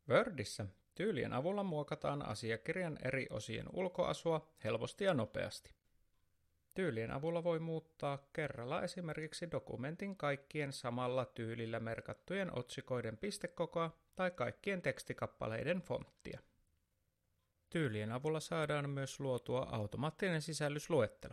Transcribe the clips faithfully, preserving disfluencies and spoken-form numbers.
Wordissä tyylien avulla muokataan asiakirjan eri osien ulkoasua helposti ja nopeasti. Tyylien avulla voi muuttaa kerralla esimerkiksi dokumentin kaikkien samalla tyylillä merkattujen otsikoiden pistekokoa tai kaikkien tekstikappaleiden fonttia. Tyylien avulla saadaan myös luotua automaattinen sisällysluettelo.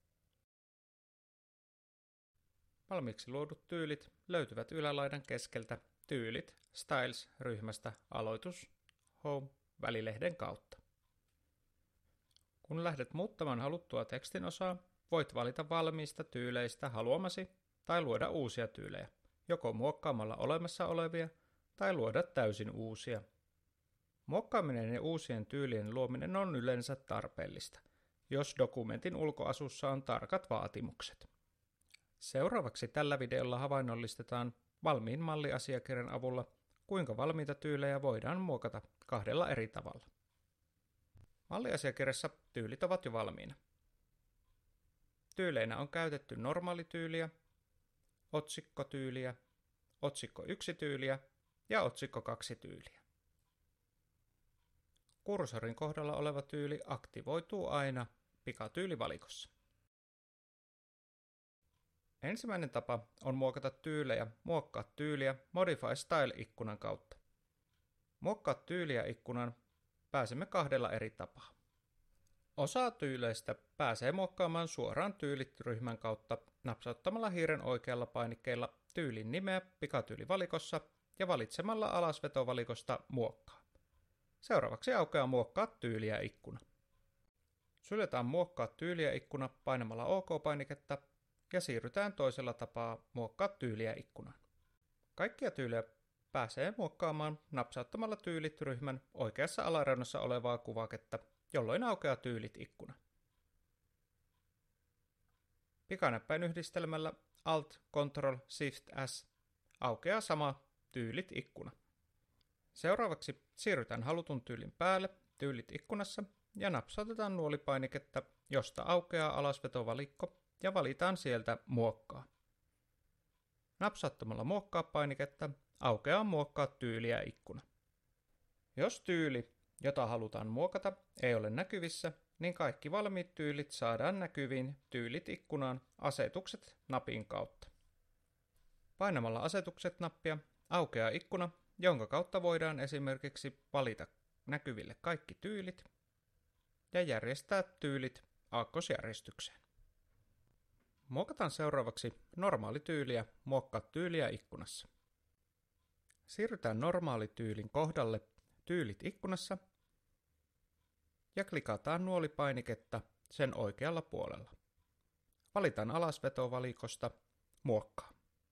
Valmiiksi luodut tyylit löytyvät ylälaidan keskeltä Tyylit, Styles-ryhmästä Aloitus, Home, välilehden kautta. Kun lähdet muuttamaan haluttua tekstin osaa, voit valita valmiista tyyleistä haluamasi tai luoda uusia tyylejä, joko muokkaamalla olemassa olevia tai luoda täysin uusia. Muokkaaminen ja uusien tyylien luominen on yleensä tarpeellista, jos dokumentin ulkoasussa on tarkat vaatimukset. Seuraavaksi tällä videolla havainnollistetaan valmiin malliasiakirjan avulla, kuinka valmiita tyylejä voidaan muokata kahdella eri tavalla. Malliasiakirjassa tyylit ovat jo valmiina. Tyyleinä on käytetty normaalityyliä, otsikkotyyliä, otsikko yksi tyyliä ja otsikko kaksi tyyliä. Kursorin kohdalla oleva tyyli aktivoituu aina pikatyylivalikossa. Ensimmäinen tapa on muokata tyylejä Muokkaa tyyliä Modify Style-ikkunan kautta. Muokkaa tyyliä ikkunan pääsemme kahdella eri tapaa. Osa tyyleistä pääsee muokkaamaan suoraan Tyylit-ryhmän kautta napsauttamalla hiiren oikealla painikkeella tyylin nimeä pikatyylivalikossa ja valitsemalla alasvetovalikosta Muokkaa. Seuraavaksi aukeaa Muokkaa tyyliä ikkuna. Suljetaan Muokkaa tyyliä ikkuna painamalla OK-painiketta ja siirrytään toisella tapaa Muokkaa tyyliä ikkunaan. Kaikkia tyylejä pääsee muokkaamaan napsauttamalla Tyylit-ryhmän oikeassa alareunassa olevaa kuvaketta, jolloin aukeaa Tyylit-ikkuna. Pikanäppäin yhdistelmällä Alt Ctrl Shift S aukeaa sama Tyylit-ikkuna. Seuraavaksi siirrytään halutun tyylin päälle Tyylit-ikkunassa ja napsautetaan nuolipainiketta, josta aukeaa alasvetovalikko ja valitaan sieltä Muokkaa. Napsauttamalla Muokkaa-painiketta aukeaa Muokkaa tyyliä ikkuna. Jos tyyli, jota halutaan muokata, ei ole näkyvissä, niin kaikki valmiit tyylit saadaan näkyviin Tyylit-ikkunaan Asetukset napin kautta. Painamalla Asetukset-nappia aukeaa ikkuna, jonka kautta voidaan esimerkiksi valita näkyville kaikki tyylit ja järjestää tyylit aakkosjärjestykseen. Muokataan seuraavaksi normaalityyliä Muokkaa tyyliä ikkunassa. Siirrytään normaalityylin kohdalle Tyylit ikkunassa ja klikataan nuolipainiketta sen oikealla puolella. Valitaan alasvetovalikosta Muokkaa.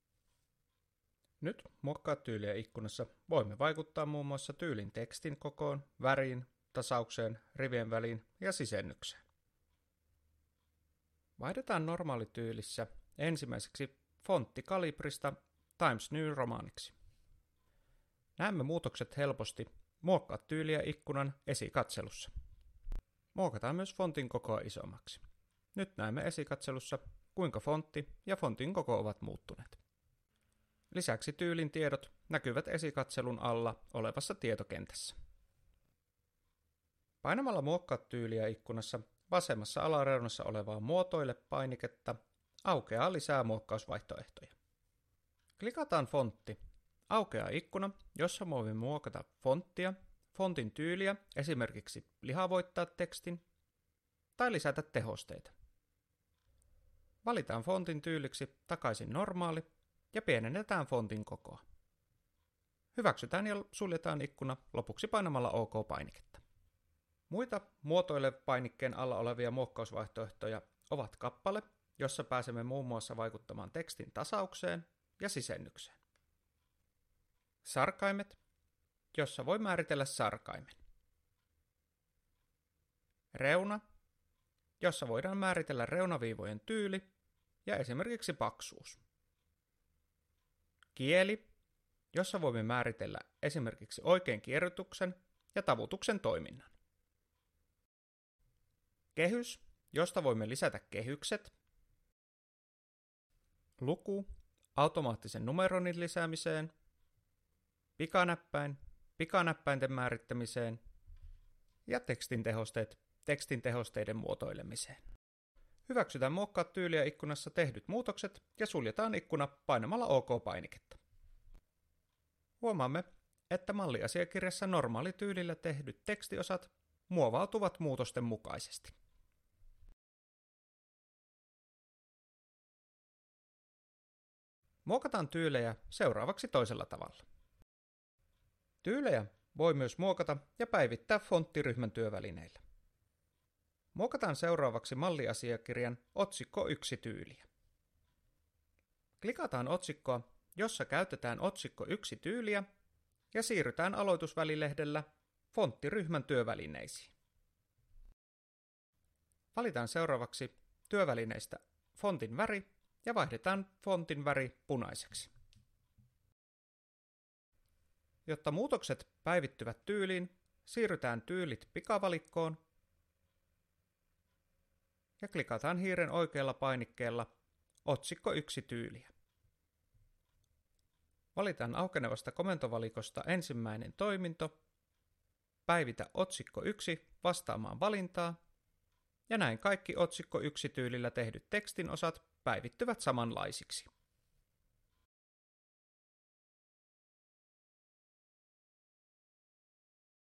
Nyt Muokkaa tyyliä ikkunassa voimme vaikuttaa muun muassa tyylin tekstin kokoon, väriin, tasaukseen, rivien väliin ja sisennykseen. Vaihdetaan normaalityylissä ensimmäiseksi fonttikalibrista Times New Romaniksi. Näemme muutokset helposti Muokkaa tyyliä ikkunan esikatselussa. Muokataan myös fontin kokoa isommaksi. Nyt näemme esikatselussa, kuinka fontti ja fontin koko ovat muuttuneet. Lisäksi tyylin tiedot näkyvät esikatselun alla olevassa tietokentässä. Painamalla Muokkaa tyyliä ikkunassa vasemmassa alareunassa olevaa Muotoile painiketta aukeaa lisää muokkausvaihtoehtoja. Klikataan Fontti. Aukeaa ikkuna, jossa voimme muokata fonttia, fontin tyyliä, esimerkiksi lihavoittaa tekstin, tai lisätä tehosteita. Valitaan fontin tyyliksi takaisin normaali ja pienennetään fontin kokoa. Hyväksytään ja suljetaan ikkuna lopuksi painamalla OK-painiketta. Muita Muotoile-painikkeen alla olevia muokkausvaihtoehtoja ovat kappale, jossa pääsemme muun muassa vaikuttamaan tekstin tasaukseen ja sisennykseen. Sarkaimet, jossa voi määritellä sarkaimen. Reuna, jossa voidaan määritellä reunaviivojen tyyli ja esimerkiksi paksuus. Kieli, jossa voimme määritellä esimerkiksi oikein kirjoituksen ja tavutuksen toiminnan. Kehys, josta voimme lisätä kehykset. Luku, automaattisen numeroinnin lisäämiseen. Pikanäppäin, pikanäppäinten määrittämiseen ja tekstin tehosteet tekstin tehosteiden muotoilemiseen. Hyväksytään muokkaa tyyliä ikkunassa tehdyt muutokset ja suljetaan ikkuna painamalla OK-painiketta. Huomaamme, että malliasiakirjassa normaalityylillä tehdyt tekstiosat muovautuvat muutosten mukaisesti. Muokataan tyylejä seuraavaksi toisella tavalla. Tyylejä voi myös muokata ja päivittää fonttiryhmän työvälineillä. Muokataan seuraavaksi malliasiakirjan otsikko yksi tyyliä. Klikataan otsikkoa, jossa käytetään otsikko yksi tyyliä ja siirrytään aloitusvälilehdellä fonttiryhmän työvälineisiin. Valitaan seuraavaksi työvälineistä fontin väri ja vaihdetaan fontin väri punaiseksi. Jotta muutokset päivittyvät tyyliin, siirrytään tyylit pikavalikkoon ja klikataan hiiren oikealla painikkeella otsikko yksi tyyliä. Valitaan aukenevasta komentovalikosta ensimmäinen toiminto, päivitä otsikko yksi vastaamaan valintaa, ja näin kaikki otsikko yksi tyylillä tehdyt tekstin osat päivittyvät samanlaisiksi.